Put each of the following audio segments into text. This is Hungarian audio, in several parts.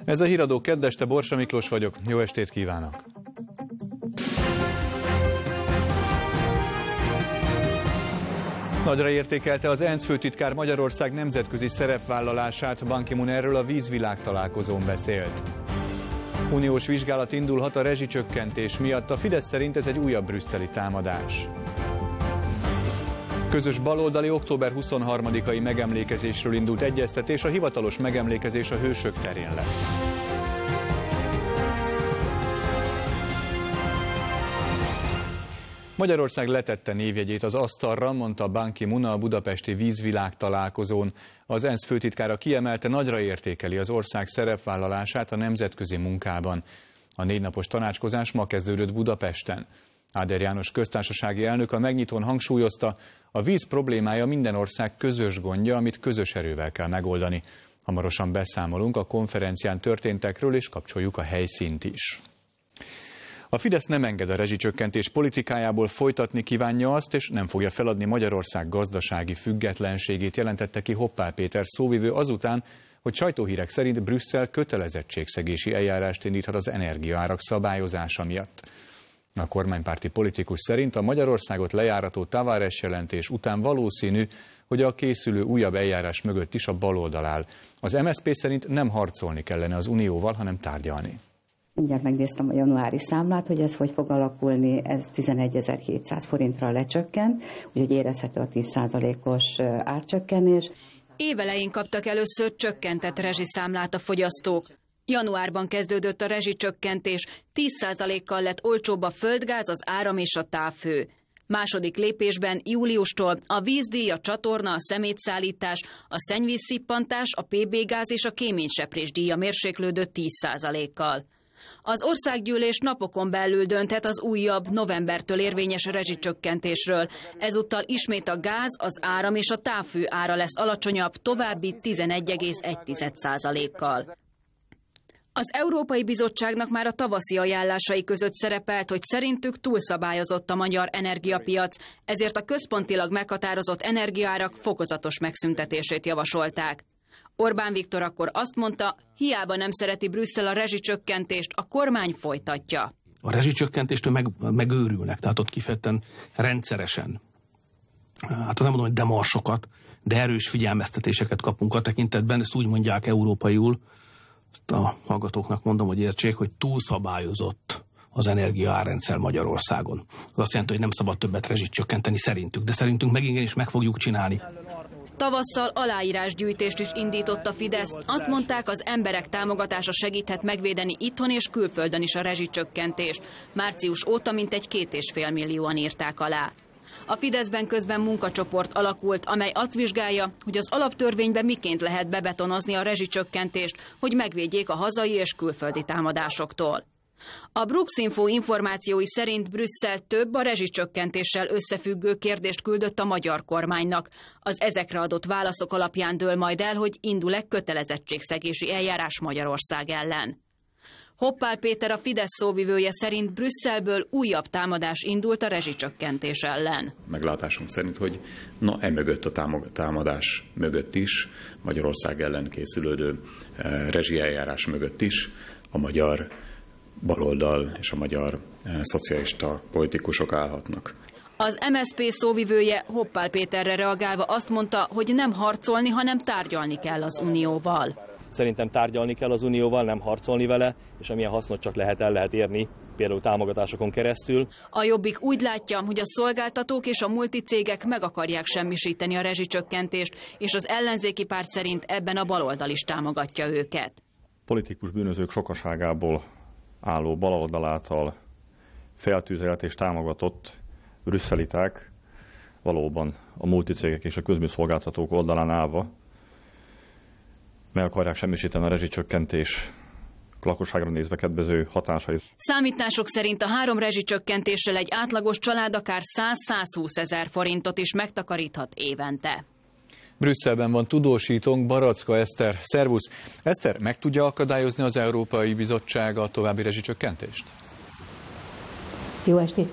Ez a Híradó kedveste, Borsa Miklós vagyok. Jó estét kívánok! Nagyra értékelte az ENSZ főtitkár Magyarország nemzetközi szerepvállalását. Ban Ki-moon erről a vízvilágtalálkozón beszélt. Uniós vizsgálat indulhat a rezsicsökkentés miatt. A Fidesz szerint ez egy újabb brüsszeli támadás. Közös baloldali október 23-ai megemlékezésről indult egyeztetés, a hivatalos megemlékezés a Hősök terén lesz. Magyarország letette névjegyét az asztalra, mondta Ban Ki-moon a budapesti vízvilágtalálkozón. Az ENSZ főtitkára kiemelte, nagyra értékeli az ország szerepvállalását a nemzetközi munkában. A 4 napos tanácskozás ma kezdődött Budapesten. Áder János köztársasági elnök a megnyitón hangsúlyozta, a víz problémája minden ország közös gondja, amit közös erővel kell megoldani. Hamarosan beszámolunk a konferencián történtekről, és kapcsoljuk a helyszínt is. A Fidesz nem enged a rezsicsökkentés politikájából, folytatni kívánja azt, és nem fogja feladni Magyarország gazdasági függetlenségét, jelentette ki Hoppál Péter szóvivő azután, hogy sajtóhírek szerint Brüsszel kötelezettségszegési eljárást indíthat az energiaárak szabályozása miatt. A kormánypárti politikus szerint a Magyarországot lejárató Tavares jelentés után valószínű, hogy a készülő újabb eljárás mögött is a baloldal áll. Az MSZP szerint nem harcolni kellene az Unióval, hanem tárgyalni. Mindjárt megnéztem a januári számlát, hogy ez hogy fog alakulni, ez 11.700 forintra lecsökkent, úgyhogy érezhető a 10%-os árcsökkenés. Évelején kaptak először csökkentett rezsiszámlát a fogyasztók. Januárban kezdődött a rezsicsökkentés, 10%-kal lett olcsóbb a földgáz, az áram és a távhő. Második lépésben júliustól a vízdíj, a csatorna, a szemétszállítás, a szennyvízszippantás, a PB-gáz és a kéményseprés díja mérséklődött 10%-kal. Az országgyűlés napokon belül dönthet az újabb, novembertől érvényes rezsicsökkentésről. Ezúttal ismét a gáz, az áram és a távhő ára lesz alacsonyabb, további 11,1%-kal. Az Európai Bizottságnak már a tavaszi ajánlásai között szerepelt, hogy szerintük túlszabályozott a magyar energiapiac, ezért a központilag meghatározott energiaárak fokozatos megszüntetését javasolták. Orbán Viktor akkor azt mondta, hiába nem szereti Brüsszel a rezsicsökkentést, a kormány folytatja. A rezsicsökkentéstől megőrülnek, tehát ott kifejezetten rendszeresen. Hát nem mondom, hogy demarsokat, de erős figyelmeztetéseket kapunk a tekintetben, ezt úgy mondják európaiul, a hallgatóknak mondom, hogy értsék, hogy túlszabályozott az energiaárrendszer Magyarországon. Az azt jelenti, hogy nem szabad többet rezsit csökkenteni szerintük, de szerintünk megint is meg fogjuk csinálni. Tavasszal aláírásgyűjtést is indított a Fidesz. Azt mondták, az emberek támogatása segíthet megvédeni itthon és külföldön is a rezsicsökkentést. Március óta mintegy 2,5 millióan írták alá. A Fideszben közben munkacsoport alakult, amely azt vizsgálja, hogy az alaptörvényben miként lehet bebetonozni a rezsicsökkentést, hogy megvédjék a hazai és külföldi támadásoktól. A Brooks-Info információi szerint Brüsszel több a rezsicsökkentéssel összefüggő kérdést küldött a magyar kormánynak. Az ezekre adott válaszok alapján dől majd el, hogy indul-e kötelezettségszegési eljárás Magyarország ellen. Hoppál Péter, a Fidesz szóvivője szerint Brüsszelből újabb támadás indult a rezsicsökkentés ellen. Meglátásunk szerint, hogy emögött a támadás mögött is, Magyarország ellen készülődő rezsieljárás mögött is a magyar baloldal és a magyar szocialista politikusok állhatnak. Az MSZP szóvivője Hoppál Péterre reagálva azt mondta, hogy nem harcolni, hanem tárgyalni kell az Unióval. Szerintem tárgyalni kell az Unióval, nem harcolni vele, és amilyen hasznot csak lehet, el lehet érni, például támogatásokon keresztül. A Jobbik úgy látja, hogy a szolgáltatók és a multicégek meg akarják semmisíteni a rezsicsökkentést, és az ellenzéki párt szerint ebben a baloldal is támogatja őket. Politikus bűnözők sokaságából álló baloldal által feltűzelt és támogatott brüsszeliták valóban a multicégek és a közműszolgáltatók oldalán állva meg akarják semmisíteni a rezsicsökkentés lakosságra nézve kedvező hatásait. Számítások szerint a 3 rezsicsökkentéssel egy átlagos család akár 100-120 ezer forintot is megtakaríthat évente. Brüsszelben van tudósítónk, Baracka Eszter. Szervusz! Eszter, meg tudja akadályozni az Európai Bizottság a további rezsicsökkentést? Jó estét kívánok!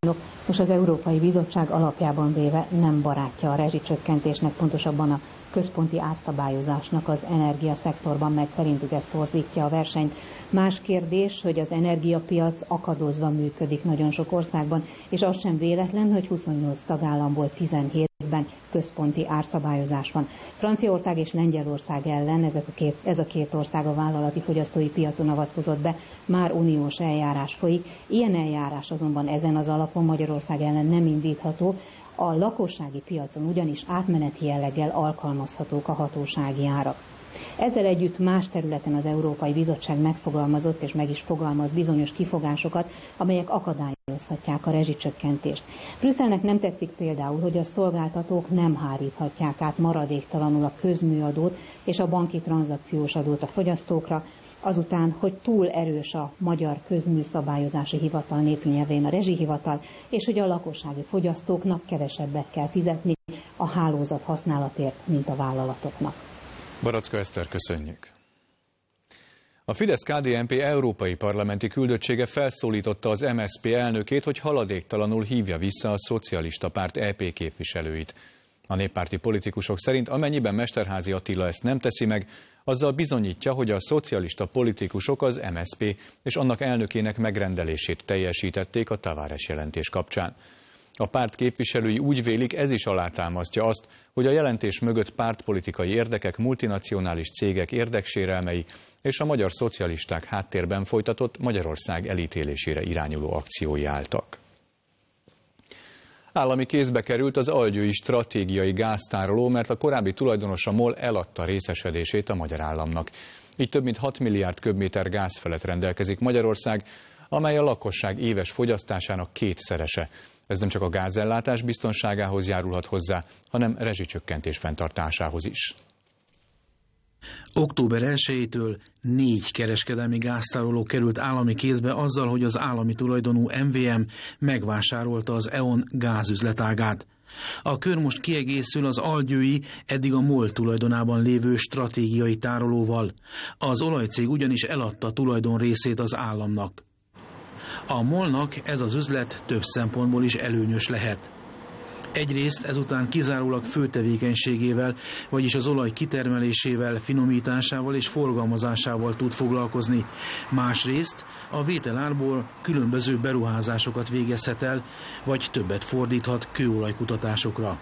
Most az Európai Bizottság alapjában véve nem barátja a rezsicsökkentésnek, pontosabban a központi árszabályozásnak az energiaszektorban, mert szerintük ez torzítja a versenyt. Más kérdés, hogy az energiapiac akadozva működik nagyon sok országban, és az sem véletlen, hogy 28 tagállamból 17-ben központi árszabályozás van. Franciaország és Lengyelország ellen ez a két ország a vállalati fogyasztói piacon avatkozott be, már uniós eljárás folyik. Ilyen eljárás azonban ezen az alapon Magyarország ellen nem indítható, a lakossági piacon ugyanis átmeneti jelleggel alkalmazhatók a hatósági árak. Ezzel együtt más területen az Európai Bizottság megfogalmazott és meg is fogalmaz bizonyos kifogásokat, amelyek akadályozhatják a rezsicsökkentést. Brüsszelnek nem tetszik például, hogy a szolgáltatók nem háríthatják át maradéktalanul a közműadót és a banki tranzakciós adót a fogyasztókra, azután, hogy túl erős a Magyar Közműszabályozási Hivatal, népnyelvén a rezsihivatal, és hogy a lakossági fogyasztóknak kevesebbet kell fizetni a hálózat használatért, mint a vállalatoknak. Baracka Eszter, köszönjük! A Fidesz-KDNP európai parlamenti küldöttsége felszólította az MSZP elnökét, hogy haladéktalanul hívja vissza a szocialista párt EP képviselőit. A néppárti politikusok szerint amennyiben Mesterházy Attila ezt nem teszi meg, azzal bizonyítja, hogy a szocialista politikusok az MSZP és annak elnökének megrendelését teljesítették a Tavares jelentés kapcsán. A párt képviselői úgy vélik, ez is alátámasztja azt, hogy a jelentés mögött pártpolitikai érdekek, multinacionális cégek érdeksérelmei és a magyar szocialisták háttérben folytatott Magyarország elítélésére irányuló akciói álltak. Állami kézbe került az algyői stratégiai gáztároló, mert a korábbi tulajdonosa MOL eladta részesedését a magyar államnak. Így több mint 6 milliárd köbméter gáz felett rendelkezik Magyarország, amely a lakosság éves fogyasztásának kétszerese. Ez nem csak a gázellátás biztonságához járulhat hozzá, hanem rezsicsökkentés fenntartásához is. Október 1-től 4 kereskedelmi gáztároló került állami kézbe azzal, hogy az állami tulajdonú MVM megvásárolta az E.ON gázüzletágát. A kör most kiegészül az algyői, eddig a MOL tulajdonában lévő stratégiai tárolóval. Az olajcég ugyanis eladta tulajdon részét az államnak. A MOL-nak ez az üzlet több szempontból is előnyös lehet. Egyrészt ezután kizárólag fő tevékenységével, vagyis az olaj kitermelésével, finomításával és forgalmazásával tud foglalkozni. Másrészt a vételárból különböző beruházásokat végezhet el, vagy többet fordíthat kőolajkutatásokra.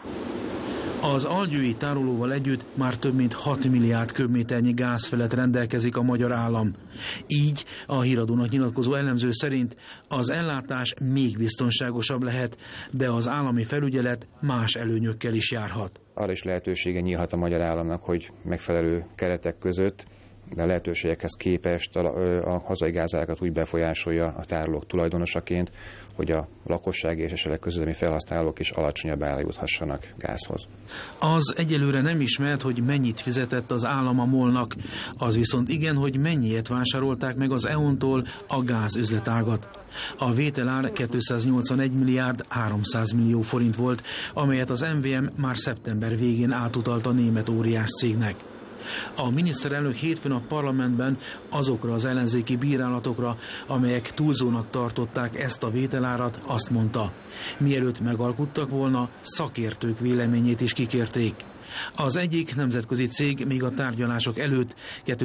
Az algyői tárolóval együtt már több mint 6 milliárd köbméternyi gáz felett rendelkezik a magyar állam. Így a Híradónak nyilatkozó elemző szerint az ellátás még biztonságosabb lehet, de az állami felügyelet más előnyökkel is járhat. Arra is lehetősége nyílhat a magyar államnak, hogy megfelelő keretek között, de a lehetőségekhez képest a hazai gázárakat úgy befolyásolja a tárolók tulajdonosaként, hogy a lakosság és esetleg közüzemi felhasználók is alacsonyabb ára juthassanak gázhoz. Az egyelőre nem ismert, hogy mennyit fizetett az állam a MOL-nak, az viszont igen, hogy mennyiért vásárolták meg az E.ON-tól a gázüzletágat. A vételár 281 milliárd 300 millió forint volt, amelyet az MVM már szeptember végén átutalt a német óriás cégnek. A miniszterelnök hétfőn a parlamentben azokra az ellenzéki bírálatokra, amelyek túlzónak tartották ezt a vételárat, azt mondta, mielőtt megalkuttak volna, szakértők véleményét is kikérték. Az egyik nemzetközi cég még a tárgyalások előtt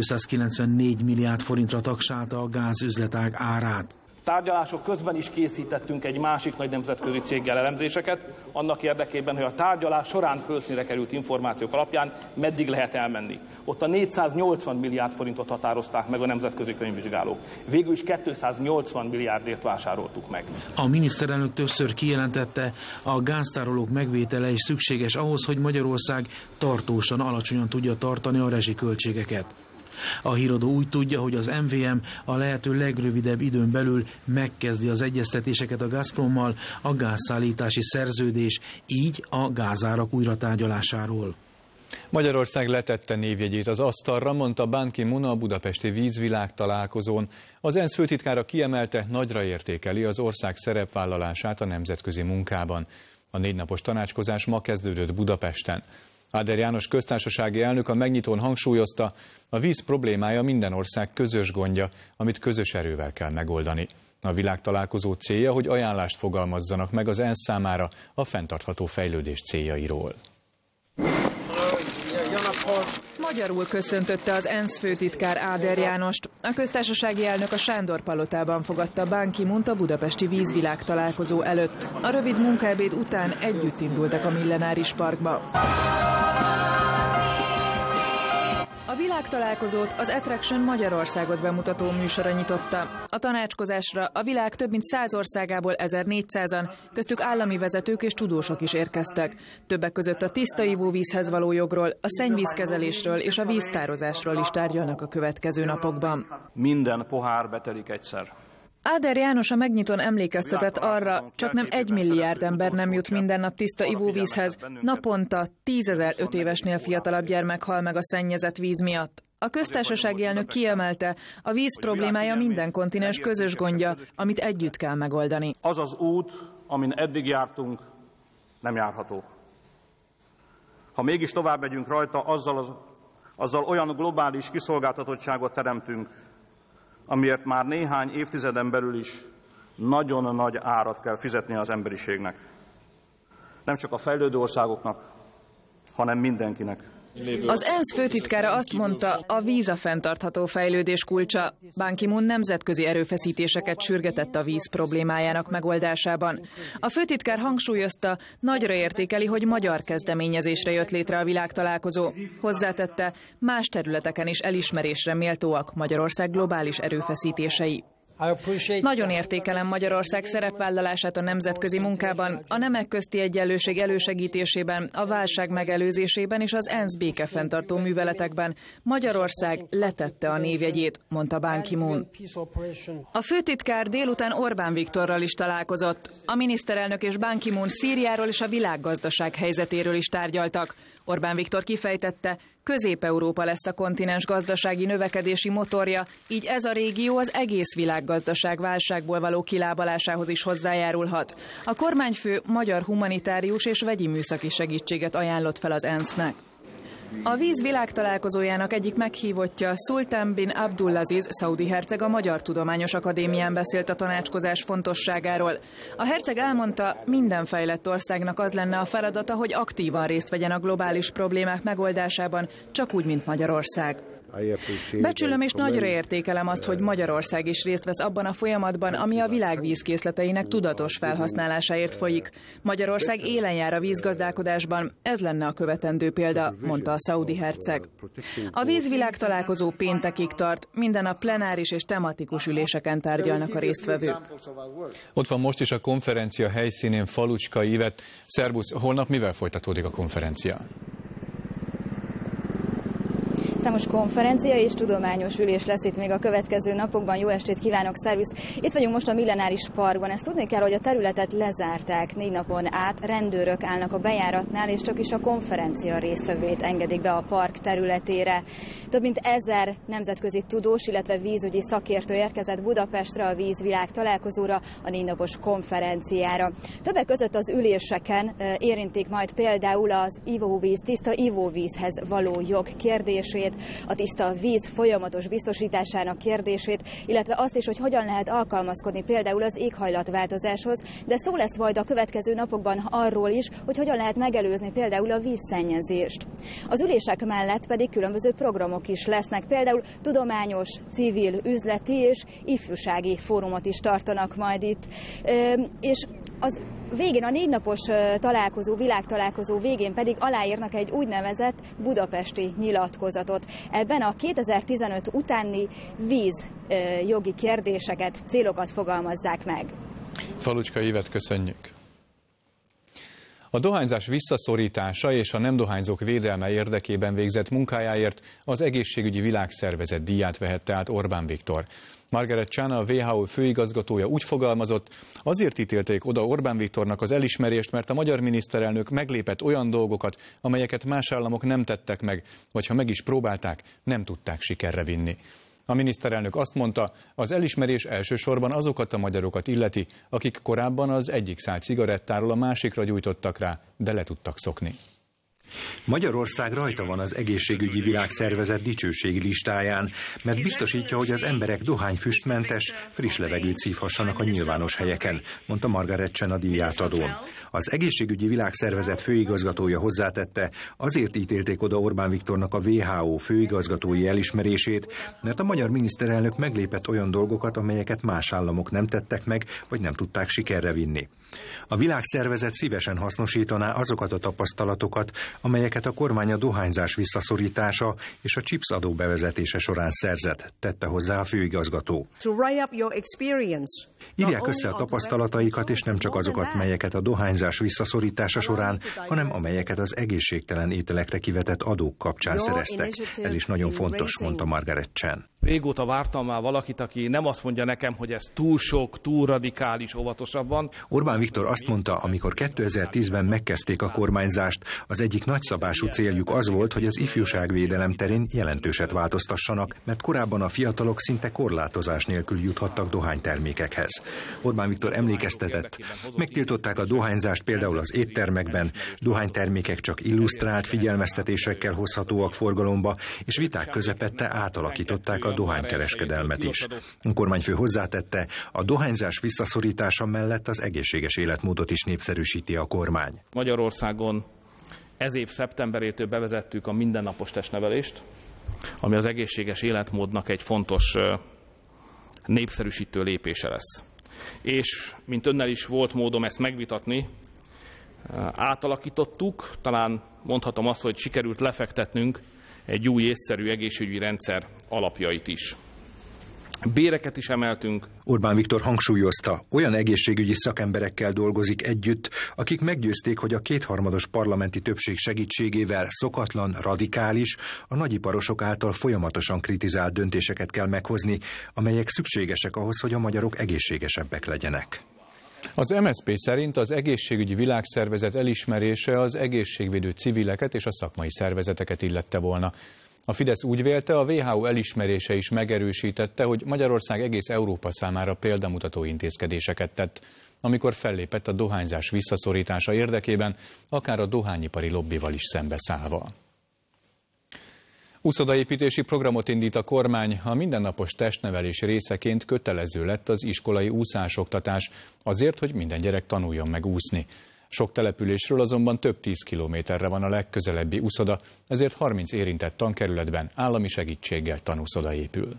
294 milliárd forintra tagsálta a gázüzletág árát. Tárgyalások közben is készítettünk egy másik nagy nemzetközi céggel elemzéseket, annak érdekében, hogy a tárgyalás során felszínre került információk alapján meddig lehet elmenni. Ott a 480 milliárd forintot határozták meg a nemzetközi könyvvizsgálók. Végül is 280 milliárdért vásároltuk meg. A miniszterelnök többször kijelentette, a gáztárolók megvétele is szükséges ahhoz, hogy Magyarország tartósan alacsonyan tudja tartani a rezsiköltségeket. A Híradó úgy tudja, hogy az MVM a lehető legrövidebb időn belül megkezdi az egyeztetéseket a Gazprommal a gázszállítási szerződés, így a gázárak újratárgyalásáról. Magyarország letette névjegyét az asztalra, mondta Ban Ki-moon a budapesti vízvilágtalálkozón. Az ENSZ főtitkára kiemelte, nagyra értékeli az ország szerepvállalását a nemzetközi munkában. A 4 napos tanácskozás ma kezdődött Budapesten. Áder János köztársasági elnök a megnyitón hangsúlyozta, a víz problémája minden ország közös gondja, amit közös erővel kell megoldani. A világtalálkozó célja, hogy ajánlást fogalmazzanak meg az ENSZ számára a fenntartható fejlődés céljairól. Magyarul köszöntötte az ENSZ főtitkár Áder Jánost. A köztársasági elnök a Sándor palotában fogadta Ban Ki-moont a budapesti vízvilágtalálkozó előtt. A rövid munkaebéd után együtt indultak a Millenáris Parkba. A világtalálkozót az Attraction Magyarországot bemutató műsora nyitotta. A tanácskozásra a világ több mint 100 országából 1400-an, köztük állami vezetők és tudósok is érkeztek. Többek között a tiszta ivóvízhez való jogról, a szennyvízkezelésről és a víztározásról is tárgyalnak a következő napokban. Minden pohár betelik egyszer. Áder János a megnyitón emlékeztetett arra, csak nem 1 milliárd ember nem jut minden nap tiszta ivóvízhez, naponta 10 000 5 évesnél fiatalabb gyermek hal meg a szennyezett víz miatt. A köztársasági elnök kiemelte, a víz problémája minden kontinens közös gondja, amit együtt kell megoldani. Az az út, amin eddig jártunk, nem járható. Ha mégis tovább megyünk rajta, azzal olyan globális kiszolgáltatottságot teremtünk, amiért már néhány évtizeden belül is nagyon nagy árat kell fizetni az emberiségnek. Nem csak a fejlődő országoknak, hanem mindenkinek. Az ENSZ főtitkára azt mondta, a víz a fenntartható fejlődés kulcsa. Ban Ki-moon nemzetközi erőfeszítéseket sürgetett a víz problémájának megoldásában. A főtitkár hangsúlyozta, nagyra értékeli, hogy magyar kezdeményezésre jött létre a világtalálkozó. Hozzátette, más területeken is elismerésre méltóak Magyarország globális erőfeszítései. Nagyon értékelem Magyarország szerepvállalását a nemzetközi munkában, a nemek közti egyenlőség elősegítésében, a válság megelőzésében és az ENSZ békefenntartó műveletekben. Magyarország letette a névjegyét, mondta Ban Ki-moon. A főtitkár délután Orbán Viktorral is találkozott. A miniszterelnök és Ban Ki-moon Szíriáról és a világgazdaság helyzetéről is tárgyaltak. Orbán Viktor kifejtette, Közép-Európa lesz a kontinens gazdasági növekedési motorja, így ez a régió az egész világgazdaság válságból való kilábalásához is hozzájárulhat. A kormányfő magyar humanitárius és vegyi műszaki segítséget ajánlott fel az ENSZ-nek. A víz világtalálkozójának egyik meghívottja, Szultán bin Abdulaziz szaudi herceg a Magyar Tudományos Akadémián beszélt a tanácskozás fontosságáról. A herceg elmondta, minden fejlett országnak az lenne a feladata, hogy aktívan részt vegyen a globális problémák megoldásában, csak úgy, mint Magyarország. Becsülöm és nagyra értékelem azt, hogy Magyarország is részt vesz abban a folyamatban, ami a világ vízkészleteinek tudatos felhasználásáért folyik. Magyarország élen jár a vízgazdálkodásban, ez lenne a követendő példa, mondta a szaudi herceg. A vízvilágtalálkozó péntekig tart, minden nap plenáris és tematikus üléseken tárgyalnak a résztvevők. Ott van most is a konferencia helyszínén Falucska Ivett. Szerbusz, holnap mivel folytatódik a konferencia? Számos konferencia és tudományos ülés lesz itt még a következő napokban. Jó estét kívánok, szervusz! Itt vagyunk most a Millenáris Parkban. Ezt tudni kell, hogy a területet lezárták 4 napon át, rendőrök állnak a bejáratnál, és csak is a konferencia résztvevőit engedik be a park területére. Több mint 1000 nemzetközi tudós, illetve vízügyi szakértő érkezett Budapestre a vízvilág találkozóra, a 4 napos konferenciára. Többek között az üléseken érintik majd például az ivóvíz, tiszta ivóvízhez való jog kérdését, a tiszta víz folyamatos biztosításának kérdését, illetve azt is, hogy hogyan lehet alkalmazkodni például az éghajlatváltozáshoz, de szó lesz majd a következő napokban arról is, hogy hogyan lehet megelőzni például a vízszennyezést. Az ülések mellett pedig különböző programok is lesznek, például tudományos, civil, üzleti és ifjúsági fórumot is tartanak majd itt. És az végén, a 4 napos találkozó, világtalálkozó végén pedig aláírnak egy úgynevezett budapesti nyilatkozatot. Ebben a 2015 utáni vízjogi kérdéseket, célokat fogalmazzák meg. Falucska Ivett, köszönjük! A dohányzás visszaszorítása és a nem dohányzók védelme érdekében végzett munkájáért az Egészségügyi Világszervezet díját vehette át Orbán Viktor. Margaret Chan, a WHO főigazgatója úgy fogalmazott, azért ítélték oda Orbán Viktornak az elismerést, mert a magyar miniszterelnök meglépett olyan dolgokat, amelyeket más államok nem tettek meg, vagy ha meg is próbálták, nem tudták sikerre vinni. A miniszterelnök azt mondta, az elismerés elsősorban azokat a magyarokat illeti, akik korábban az egyik szál cigarettáról a másikra gyújtottak rá, de le tudtak szokni. Magyarország rajta van az Egészségügyi Világszervezet dicsőségi listáján, mert biztosítja, hogy az emberek dohányfüstmentes, friss levegőt szívhassanak a nyilvános helyeken, mondta Margaret Chan a díjátadón. Az Egészségügyi Világszervezet főigazgatója hozzátette, azért ítélték oda Orbán Viktornak a WHO főigazgatói elismerését, mert a magyar miniszterelnök meglépett olyan dolgokat, amelyeket más államok nem tettek meg, vagy nem tudták sikerre vinni. A világszervezet szívesen hasznosítaná azokat a tapasztalatokat, amelyeket a kormány a dohányzás visszaszorítása és a chips adó bevezetése során szerzett, tette hozzá a főigazgató. Írják össze a tapasztalataikat, és nem csak azokat, melyeket a dohányzás visszaszorítása során, hanem amelyeket az egészségtelen ételekre kivetett adók kapcsán szereztek. Ez is nagyon fontos, mondta Margaret Chan. Régóta vártam már valakit, aki nem azt mondja nekem, hogy ez túl sok, túl radikális, óvatosabban. Orbán Viktor azt mondta, amikor 2010-ben megkezdték a kormányzást, az egyik nagyszabású céljuk az volt, hogy az ifjúságvédelem terén jelentőset változtassanak, mert korábban a fiatalok szinte korlátozás nélkül juthattak dohánytermékekhez. Orbán Viktor emlékeztetett, megtiltották a dohányzást például az éttermekben, dohánytermékek csak illusztrált figyelmeztetésekkel hozhatóak forgalomba, és viták közepette átalakították a dohánykereskedelmet is. A kormányfő hozzátette, a dohányzás visszaszorítása mellett az egészséges életmódot is népszerűsíti a kormány. Magyarországon ez év szeptemberétől bevezettük a mindennapos testnevelést, ami az egészséges életmódnak egy fontos népszerűsítő lépése lesz. És, mint önnel is volt módom ezt megvitatni, átalakítottuk, talán mondhatom azt, hogy sikerült lefektetnünk egy új észszerű egészségügyi rendszer alapjait is. Béreket is emeltünk. Orbán Viktor hangsúlyozta, olyan egészségügyi szakemberekkel dolgozik együtt, akik meggyőzték, hogy a kétharmados parlamenti többség segítségével szokatlan, radikális, a nagyiparosok által folyamatosan kritizált döntéseket kell meghozni, amelyek szükségesek ahhoz, hogy a magyarok egészségesebbek legyenek. Az MSZP szerint az Egészségügyi Világszervezet elismerése az egészségvédő civileket és a szakmai szervezeteket illette volna. A Fidesz úgy vélte, a WHO elismerése is megerősítette, hogy Magyarország egész Európa számára példamutató intézkedéseket tett, amikor fellépett a dohányzás visszaszorítása érdekében, akár a dohányipari lobbival is szembeszállva. Úszodaépítési programot indít a kormány, a mindennapos testnevelés részeként kötelező lett az iskolai úszásoktatás, azért, hogy minden gyerek tanuljon meg úszni. Sok településről azonban több 10 kilométerre van a legközelebbi úszoda, ezért 30 érintett tankerületben állami segítséggel tanúszoda épül.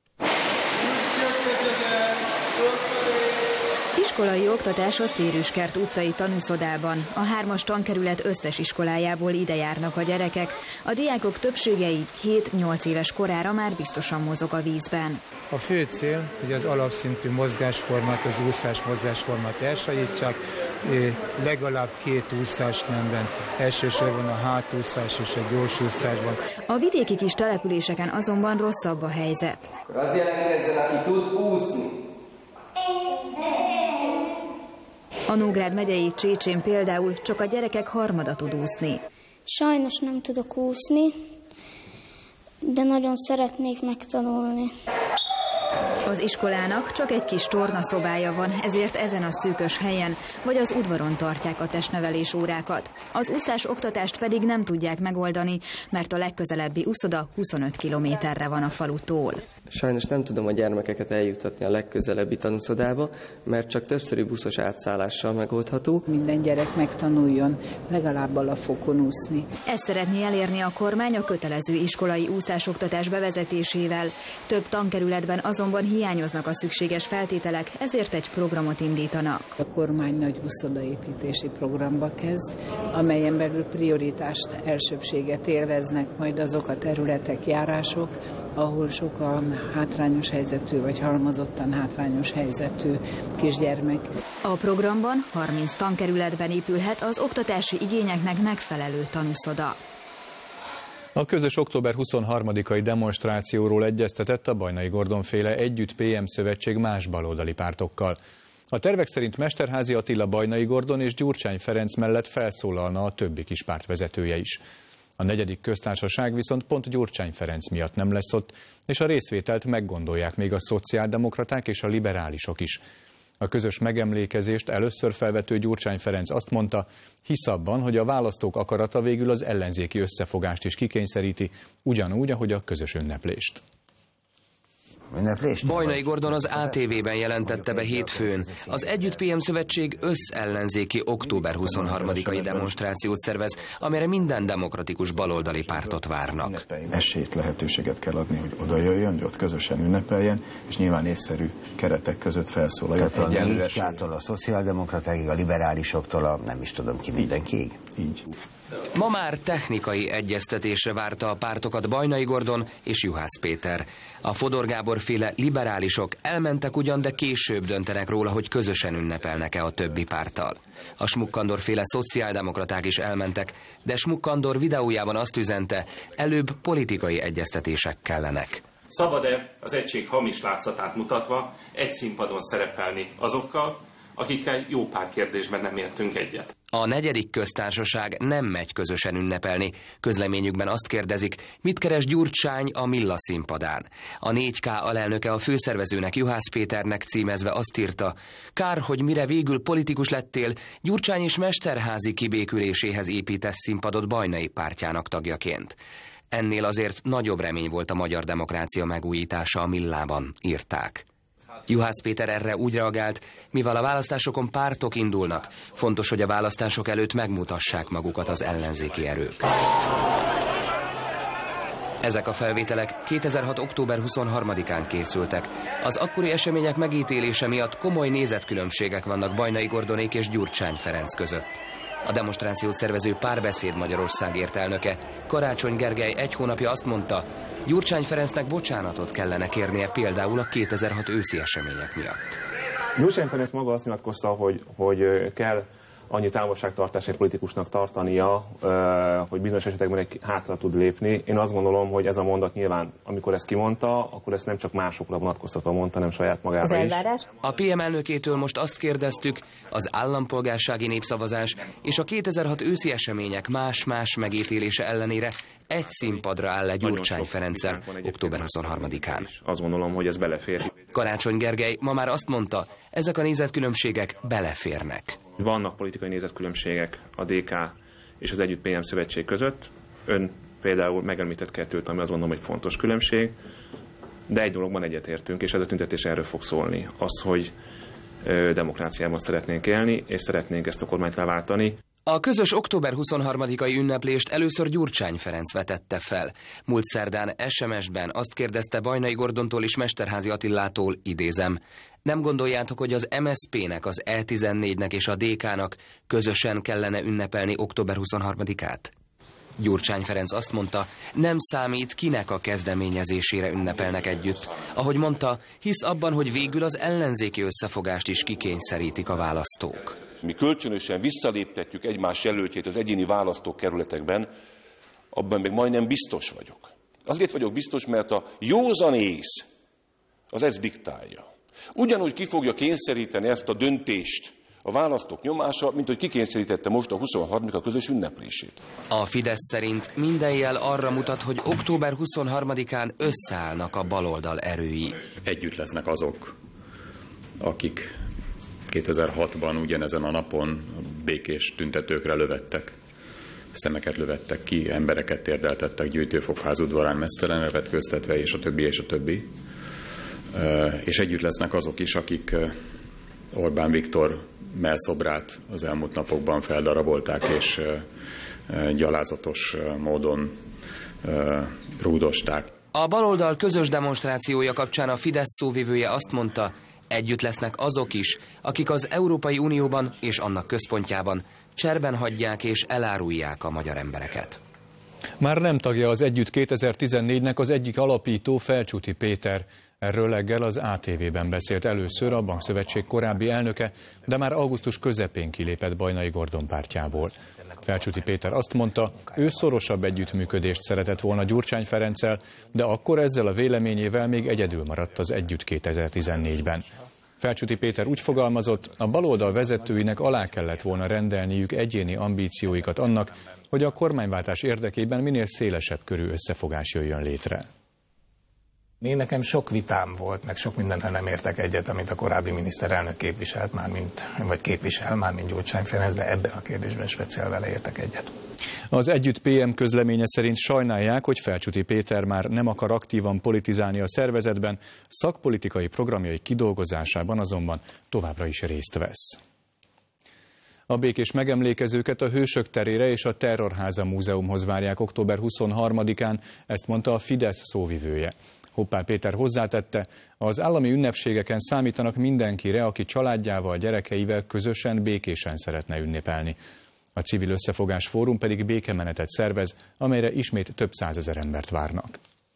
Iskolai oktatás a Szérűskert utcai tanúszodában. A 3-as tankerület összes iskolájából ide járnak a gyerekek. A diákok többsége így 7-8 éves korára már biztosan mozog a vízben. A fő cél, hogy az alapszintű mozgásformát, az úszás mozgásformát elsajítsak, legalább 2 úszás nemben, elsősorban a hátúszás és a gyorsúszásban. A vidéki kis településeken azonban rosszabb a helyzet. Az jelentkezzen, aki tud úszni. A Nógrád megyei Csécsén például csak a gyerekek harmada tud úszni. Sajnos nem tudok úszni, de nagyon szeretnék megtanulni. Az iskolának csak egy kis tornaszobája van, ezért ezen a szűkös helyen vagy az udvaron tartják a testnevelés órákat. Az úszás oktatást pedig nem tudják megoldani, mert a legközelebbi úszoda 25 kilométerre van a falutól. Sajnos nem tudom a gyermekeket eljuttatni a legközelebbi tanúszodába, mert csak többszörű buszos átszállással megoldható. Minden gyerek megtanuljon legalább alapfokon úszni. Ezt szeretné elérni a kormány a kötelező iskolai úszásoktatás bevezetésével. Több tankerületben azonban hiányoznak a szükséges feltételek, ezért egy programot indítanak. A kormány nagy úszodaépítési programba kezd, amelyen belül prioritást, elsőbséget élveznek majd azok a területek, járások, ahol sok a hátrányos helyzetű vagy halmozottan hátrányos helyzetű kisgyermek. A programban 30 tankerületben épülhet az oktatási igényeknek megfelelő tanúszoda. A közös október 23-ai demonstrációról egyeztetett a Bajnai Gordon-féle Együtt PM szövetség más baloldali pártokkal. A tervek szerint Mesterházy Attila Bajnai Gordon és Gyurcsány Ferenc mellett felszólalna a többi kis párt vezetője is. A 4. köztársaság viszont pont Gyurcsány Ferenc miatt nem lesz ott, és a részvételt meggondolják még a szociáldemokraták és a liberálisok is. A közös megemlékezést először felvető Gyurcsány Ferenc azt mondta, hisz abban, hogy a választók akarata végül az ellenzéki összefogást is kikényszeríti, ugyanúgy, ahogy a közös ünneplést. Bajnai Gordon az ATV-ben jelentette be hétfőn. Az Együtt PM Szövetség összellenzéki október 23-ai demonstrációt szervez, amire minden demokratikus baloldali pártot várnak. Esélyt, lehetőséget kell adni, hogy oda jöjjön, hogy ott közösen ünnepeljen, és nyilván észszerű keretek között felszólaljon. Tehát a Néppártól, a szociáldemokratákig, a liberálisoktól, a nem is tudom ki mindenkiig. Így. Ma már technikai egyeztetésre várta a pártokat Bajnai Gordon és Juhász Péter. A Fodor Gábor féle liberálisok elmentek ugyan, de később döntenek róla, hogy közösen ünnepelnek-e a többi párttal. A Schmuck-Andor féle szociáldemokraták is elmentek, de Schmuck-Andor videójában azt üzente, előbb politikai egyeztetések kellenek. Szabad-e az egység hamis látszatát mutatva egy színpadon szerepelni azokkal, akikkel jó pár kérdésben nem értünk egyet? A 4. köztársaság nem megy közösen ünnepelni. Közleményükben azt kérdezik, mit keres Gyurcsány a Milla színpadán. A 4K alelnöke a főszervezőnek, Juhász Péternek címezve azt írta, kár, hogy mire végül politikus lettél, Gyurcsány és Mesterházy kibéküléséhez építesz színpadot Bajnai pártjának tagjaként. Ennél azért nagyobb remény volt a magyar demokrácia megújítása a Millában, írták. Juhász Péter erre úgy reagált, mivel a választásokon pártok indulnak, fontos, hogy a választások előtt megmutassák magukat az ellenzéki erők. Ezek a felvételek 2006. október 23-án készültek. Az akkori események megítélése miatt komoly nézetkülönbségek vannak Bajnai Gordonék és Gyurcsány Ferenc között. A demonstrációt szervező Párbeszéd Magyarországért elnöke, Karácsony Gergely egy hónapja azt mondta, Gyurcsány Ferencnek bocsánatot kellene kérnie például a 2006 őszi események miatt. Gyurcsány Ferenc maga azt nyilatkozta, hogy kell annyi távolságtartást egy politikusnak tartania, hogy bizonyos esetekben egy hátra tud lépni. Én azt gondolom, hogy ez a mondat nyilván, amikor ezt kimondta, akkor ezt nem csak másokra vonatkoztatva mondta, hanem saját magára is. A PM elnökétől most azt kérdeztük, az állampolgársági népszavazás és a 2006 őszi események más-más megítélése ellenére egy színpadra áll-e Gyurcsány Ferenccel október 23-án. Azt gondolom, hogy ez belefér. Karácsony Gergely ma már azt mondta, ezek a nézetkülönbségek beleférnek. Vannak politikai nézetkülönbségek a DK és az Együtt PM Szövetség között. Ön például megemlített kettőt, ami azt gondolom, hogy fontos különbség, de egy dologban egyetértünk, és ez a tüntetés erről fog szólni. Az, hogy demokráciában szeretnénk élni, és szeretnénk ezt a kormányt leváltani. A közös október 23-ai ünneplést először Gyurcsány Ferenc vetette fel. Múlt szerdán SMS-ben azt kérdezte Bajnai Gordontól és Mesterházy Attilától, idézem, nem gondoljátok, hogy az MSZP-nek, az E14-nek és a DK-nak közösen kellene ünnepelni október 23-át? Gyurcsány Ferenc azt mondta, nem számít, kinek a kezdeményezésére ünnepelnek együtt. Ahogy mondta, hisz abban, hogy végül az ellenzéki összefogást is kikényszerítik a választók. Mi kölcsönösen visszaléptetjük egymás jelöltjét az egyéni választókerületekben, abban még majdnem biztos vagyok. Azért vagyok biztos, mert a józan ész az ezt diktálja. Ugyanúgy ki fogja kényszeríteni ezt a döntést a választók nyomása, mint hogy kikényszerítette most a 23-a közös ünneplését. A Fidesz szerint minden jel arra mutat, hogy október 23-án összeállnak a baloldal erői. Együtt lesznek azok, akik 2006-ban ugyanezen a napon békés tüntetőkre lövettek. Szemeket lövettek ki, embereket térdeltettek Gyűjtőfokház udvarán meztelenre vetköztetve, és a többi, és a többi. És együtt lesznek azok is, akik Orbán Viktor mellszobrát az elmúlt napokban feldarabolták, és gyalázatos módon rúdosták. A baloldal közös demonstrációja kapcsán a Fidesz szóvivője azt mondta, együtt lesznek azok is, akik az Európai Unióban és annak központjában cserben hagyják és elárulják a magyar embereket. Már nem tagja az Együtt 2014-nek az egyik alapító, Felcsúti Péter. Erről reggel az ATV-ben beszélt először a Bankszövetség korábbi elnöke, de már augusztus közepén kilépett Bajnai Gordon pártjából. Felcsúti Péter azt mondta, ő szorosabb együttműködést szeretett volna Gyurcsány Ferenccel, de akkor ezzel a véleményével még egyedül maradt az Együtt 2014-ben. Felcsúti Péter úgy fogalmazott, a baloldal vezetőinek alá kellett volna rendelniük egyéni ambícióikat annak, hogy a kormányváltás érdekében minél szélesebb körű összefogás jöjjön létre. Én nekem sok vitám volt, meg sok mindenre nem értek egyet, amit a korábbi miniszterelnök képviselt már, mint Gyurcsány Ferenc, de ebben a kérdésben speciál vele értek egyet. Az Együtt PM közleménye szerint sajnálják, hogy Felcsúti Péter már nem akar aktívan politizálni a szervezetben, szakpolitikai programjai kidolgozásában azonban továbbra is részt vesz. A békés megemlékezőket a Hősök terére és a Terrorháza Múzeumhoz várják október 23-án, ezt mondta a Fidesz szóvivője. Hoppál Péter hozzátette, az állami ünnepségeken számítanak mindenkire, aki családjával, gyerekeivel közösen békésen szeretne ünnepelni. A Civil Összefogás Fórum pedig békemenetet szervez, amelyre ismét több százezer embert várnak.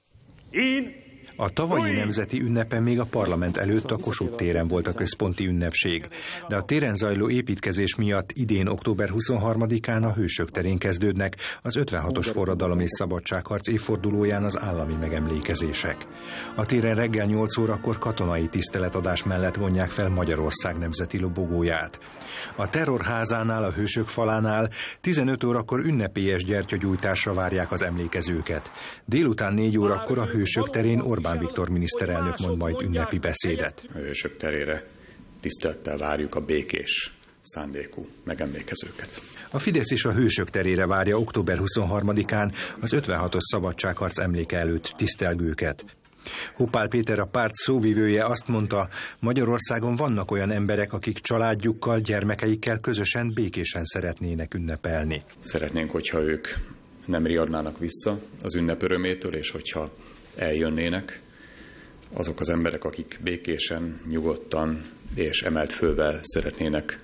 A tavalyi nemzeti ünnepen még a parlament előtt a Kossuth téren volt a központi ünnepség, de a téren zajló építkezés miatt idén október 23-án a Hősök terén kezdődnek az 56-os forradalom és szabadságharc évfordulóján az állami megemlékezések. A téren reggel 8 órakor katonai tiszteletadás mellett vonják fel Magyarország nemzeti lobogóját. A Terrorházánál, a Hősök falánál 15 órakor ünnepélyes gyertyagyújtásra várják az emlékezőket. Délután 4 órakor a Hősök terén Orbán Viktor miniszterelnök mond majd ünnepi beszédet. A Hősök terére tisztelettel várjuk a békés szándékú megemlékezőket. A Fidesz is a Hősök terére várja október 23-án az 56-os szabadságharc emléke előtt tisztelgőket. Hoppál Péter, a párt szóvivője azt mondta, Magyarországon vannak olyan emberek, akik családjukkal, gyermekeikkel közösen békésen szeretnének ünnepelni. Szeretnénk, hogyha ők nem riadnának vissza az ünnep örömétől, és hogyha eljönnének azok az emberek, akik békésen, nyugodtan és emelt fölvel szeretnének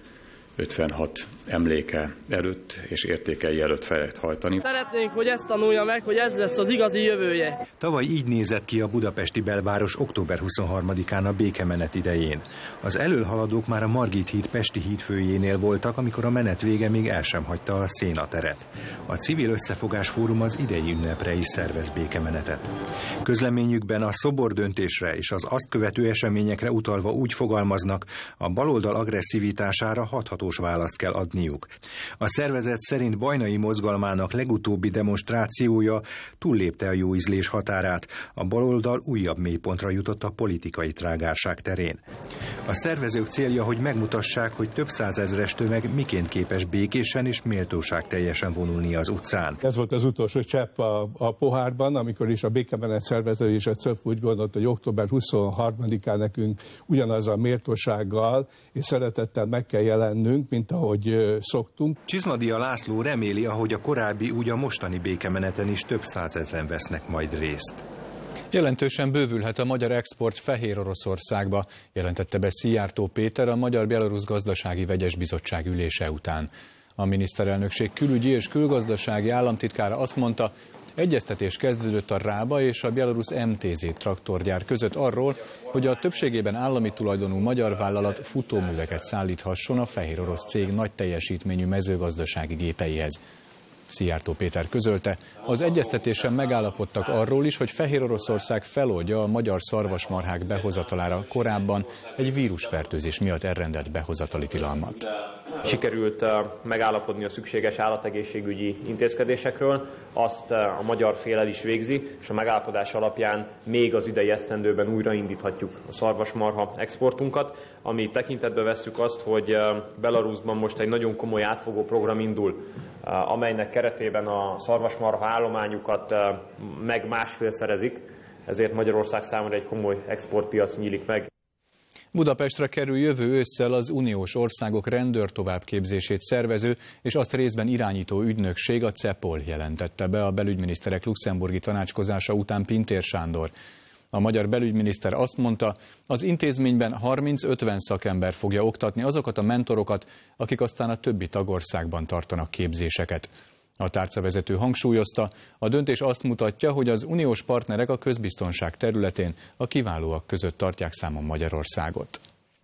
56 emléke előtt és értékei előtt fejet hajtani. Szeretnénk, hogy ezt tanulja meg, hogy ez lesz az igazi jövője. Tavaly így nézett ki a budapesti belváros október 23-án a békemenet idején. Az elölhaladók már a Margit híd Pesti hídfőjénél voltak, amikor a menet vége még el sem hagyta a szénateret. A Civil Összefogás Fórum az idei ünnepre is szervez békemenetet. Közleményükben a szobordöntésre és az azt követő eseményekre utalva úgy fogalmaznak, a baloldal agresszivitására hathatós választ kell adniuk. A szervezet szerint Bajnai mozgalmának legutóbbi demonstrációja túllépte a jó ízlés határát, a baloldal újabb mélypontra jutott a politikai trágárság terén. A szervezők célja, hogy megmutassák, hogy több százezres tömeg miként képes békésen és méltóság teljesen vonulni az utcán. Ez volt az utolsó csepp a pohárban, amikor is a békemenet szervező és a CÖF úgy gondolt, hogy október 23-án nekünk ugyanaz a méltósággal és szeretettel meg kell jelennünk, mint ahogy szoktunk. Csizmadia László reméli, ahogy a korábbi, úgy a mostani békemeneten is több százezren vesznek majd részt. Jelentősen bővülhet a magyar export Fehér Oroszországba, jelentette be Szijjártó Péter a Magyar-Belarusz Gazdasági Vegyes Bizottság ülése után. A miniszterelnökség külügyi és külgazdasági államtitkára azt mondta, egyeztetés kezdődött a Rába és a belarusz MTZ traktorgyár között arról, hogy a többségében állami tulajdonú magyar vállalat futóműveket szállíthasson a fehér orosz cég nagy teljesítményű mezőgazdasági gépeihez. Szijjártó Péter közölte, az egyeztetésen megállapodtak arról is, hogy Fehér Oroszország feloldja a magyar szarvasmarhák behozatalára korábban egy vírusfertőzés miatt elrendelt behozatali tilalmat. Sikerült megállapodni a szükséges állategészségügyi intézkedésekről, azt a magyar fél el is végzi, és a megállapodás alapján még az idei esztendőben újraindíthatjuk a szarvasmarha exportunkat, ami tekintetbe vesszük azt, hogy Belarusban most egy nagyon komoly átfogó program indul, amelynek keretében a szarvasmarha állományukat meg másfélszerezik, ezért Magyarország számára egy komoly exportpiac nyílik meg. Budapestre kerül jövő ősszel az uniós országok rendőrtovábbképzését szervező és azt részben irányító ügynökség, a CEPOL, jelentette be a belügyminiszterek luxemburgi tanácskozása után Pintér Sándor. A magyar belügyminiszter azt mondta, az intézményben 30-50 szakember fogja oktatni azokat a mentorokat, akik aztán a többi tagországban tartanak képzéseket. A tárcavezető hangsúlyozta, a döntés azt mutatja, hogy az uniós partnerek a közbiztonság területén a kiválóak között tartják számon Magyarországot.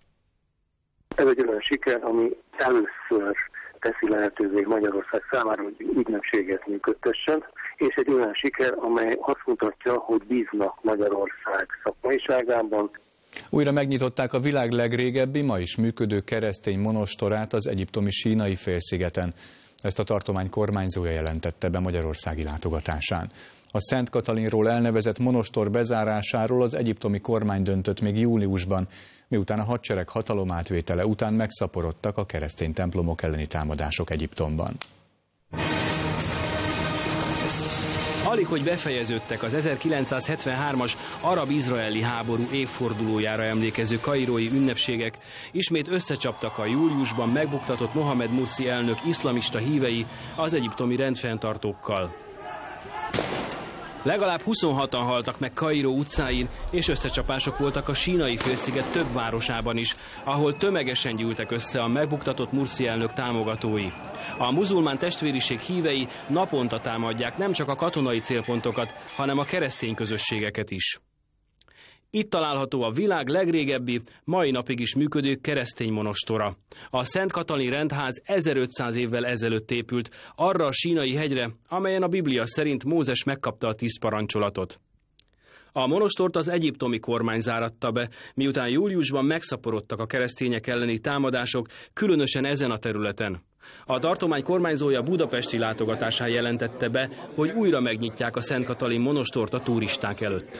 Ez egy olyan siker, ami először teszi lehetővé Magyarország számára, hogy ügynökséget működtessen, és egy olyan siker, amely azt mutatja, hogy bíznak Magyarország szakmaiságában. Újra megnyitották a világ legrégebbi, ma is működő keresztény monostorát az egyiptomi Sínai félszigeten. Ezt a tartomány kormányzója jelentette be magyarországi látogatásán. A Szent Katalinról elnevezett monostor bezárásáról az egyiptomi kormány döntött még júliusban, miután a hadsereg hatalomátvétele után megszaporodtak a keresztény templomok elleni támadások Egyiptomban. Alig, hogy befejeződtek az 1973-as arab-izraeli háború évfordulójára emlékező kairói ünnepségek, ismét összecsaptak a júliusban megbuktatott Mohamed Mursi elnök iszlamista hívei az egyiptomi rendfenntartókkal. Legalább 26-an haltak meg Kairó utcáin, és összecsapások voltak a Sínai félsziget több városában is, ahol tömegesen gyűltek össze a megbuktatott Mursi elnök támogatói. A muzulmán testvériség hívei naponta támadják nem csak a katonai célpontokat, hanem a keresztény közösségeket is. Itt található a világ legrégebbi, mai napig is működő keresztény monostora. A Szent Katalin rendház 1500 évvel ezelőtt épült arra a sínai hegyre, amelyen a Biblia szerint Mózes megkapta a 10 parancsolatot. A monostort az egyiptomi kormány záratta be, miután júliusban megszaporodtak a keresztények elleni támadások, különösen ezen a területen. A tartomány kormányzója budapesti látogatásán jelentette be, hogy újra megnyitják a Szent Katalin monostort a turisták előtt.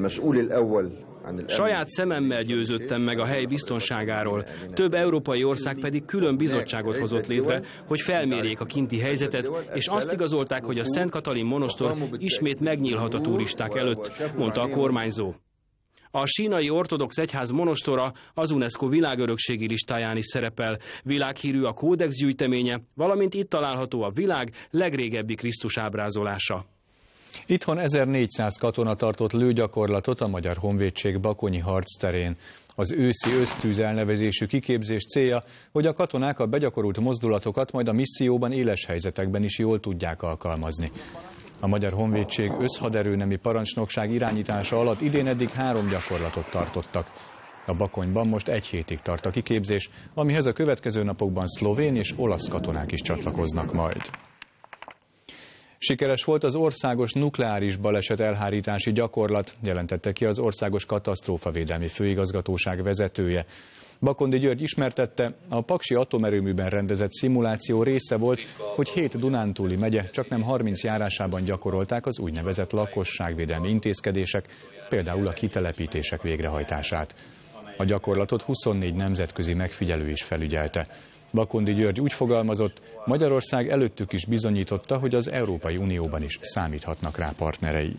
Saját szememmel győződtem meg a hely biztonságáról, több európai ország pedig külön bizottságot hozott létre, hogy felmérjék a kinti helyzetet, és azt igazolták, hogy a Szent Katalin monostor ismét megnyílhat a turisták előtt, mondta a kormányzó. A sínai ortodox egyház monostora az UNESCO világörökségi listáján is szerepel, világhírű a kódex gyűjteménye, valamint itt található a világ legrégebbi Krisztus ábrázolása. Itthon 1400 katona tartott lőgyakorlatot a Magyar Honvédség bakonyi harcterén. Az őszi ösztűz elnevezésű kiképzés célja, hogy a katonák a begyakorult mozdulatokat majd a misszióban éles helyzetekben is jól tudják alkalmazni. A Magyar Honvédség összhaderőnemi parancsnokság irányítása alatt idén eddig 3 gyakorlatot tartottak. A Bakonyban most 1 hétig tart a kiképzés, amihez a következő napokban szlovén és olasz katonák is csatlakoznak majd. Sikeres volt az országos nukleáris baleset elhárítási gyakorlat, jelentette ki az Országos Katasztrófavédelmi Főigazgatóság vezetője. Bakondi György ismertette, a paksi atomerőműben rendezett szimuláció része volt, hogy 7 dunántúli megye csaknem 30 járásában gyakorolták az úgynevezett lakosságvédelmi intézkedések, például a kitelepítések végrehajtását. A gyakorlatot 24 nemzetközi megfigyelő is felügyelte. Bakondi György úgy fogalmazott, Magyarország előttük is bizonyította, hogy az Európai Unióban is számíthatnak rá partnerei.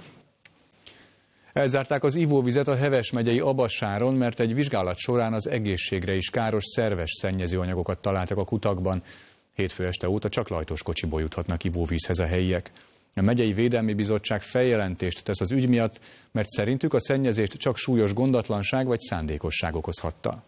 Elzárták az ivóvizet a Heves megyei Abassáron, mert egy vizsgálat során az egészségre is káros szerves szennyezőanyagokat találtak a kutakban. Hétfő este óta csak lajtos kocsiból juthatnak ivóvízhez a helyiek. A megyei védelmi bizottság feljelentést tesz az ügy miatt, mert szerintük a szennyezést csak súlyos gondatlanság vagy szándékosság okozhatta.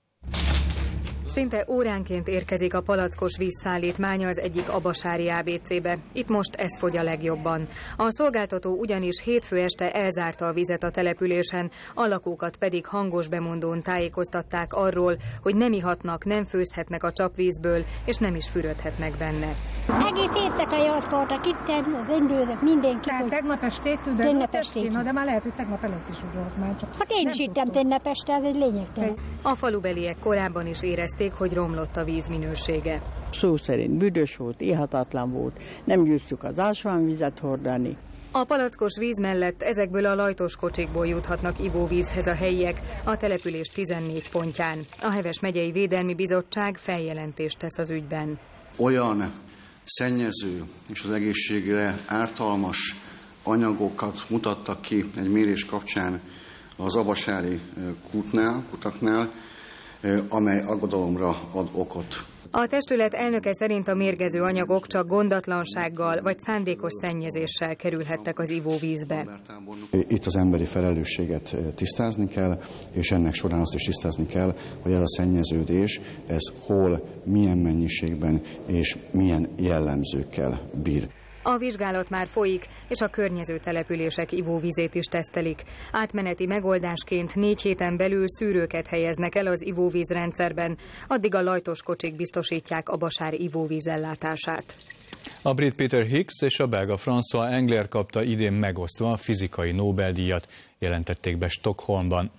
Szinte óránként érkezik a palackos vízszállítmány az egyik abasári ABC-be. Itt most ez fogy a legjobban. A szolgáltató ugyanis hétfő este elzárta a vizet a településen, a lakókat pedig hangos bemondón tájékoztatták arról, hogy nem ihatnak, nem főzhetnek a csapvízből, és nem is fürödhetnek benne. Egész éjszaka jaszkoltak itt, rendőrök, mindenki. Tehát tegnap estét tűnt, de már lehet, hogy tegnap előtt is úgy volt már. Csak hát én is ittem tegnap este, ez egy lényegtelen. A falubeliek korábban is érezték, hogy romlott a víz minősége. Szó szerint büdös volt, ihatatlan volt, nem győztük az ásványvizet hordani. A palackos víz mellett ezekből a lajtos kocsikból juthatnak ivóvízhez a helyiek a település 14 pontján. A Heves megyei Védelmi Bizottság feljelentést tesz az ügyben. Olyan szennyező és az egészségre ártalmas anyagokat mutattak ki egy mérés kapcsán az abasári kutaknál, amely aggodalomra ad okot. A testület elnöke szerint a mérgező anyagok csak gondatlansággal vagy szándékos szennyezéssel kerülhettek az ivóvízbe. Itt az emberi felelősséget tisztázni kell, és ennek során azt is tisztázni kell, hogy ez a szennyeződés, ez hol, milyen mennyiségben és milyen jellemzőkkel bír. A vizsgálat már folyik, és a környező települések ivóvízét is tesztelik. Átmeneti megoldásként 4 héten belül szűrőket helyeznek el az ivóvízrendszerben, addig a lajtos kocsik biztosítják Abasár ivóvízellátását. A brit Peter Higgs és a belga François Engler kapta idén megosztva a fizikai Nobel-díjat, jelentették be Stockholmban.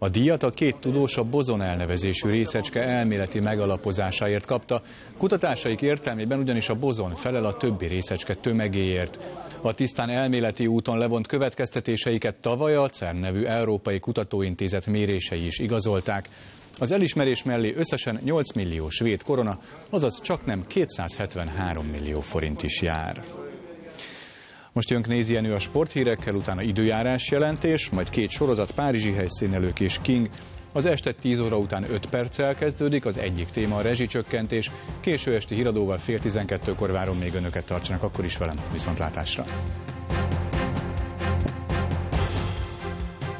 A díjat a 2 tudós a bozon elnevezésű részecske elméleti megalapozásáért kapta. Kutatásaik értelmében ugyanis a bozon felel a többi részecske tömegéért. A tisztán elméleti úton levont következtetéseiket tavaly a CERN nevű Európai Kutatóintézet mérései is igazolták. Az elismerés mellé összesen 8 millió svéd korona, azaz csaknem 273 millió forint is jár. Most jön Knézi Jenő a sporthírekkel, utána időjárás jelentés, majd 2 sorozat, párizsi helyszínelők és King. Az este 10 óra után 5 perccel kezdődik, az egyik téma a rezsicsökkentés. Késő esti híradóval fél 12-kor várom még önöket, tartsanak akkor is velem, viszontlátásra.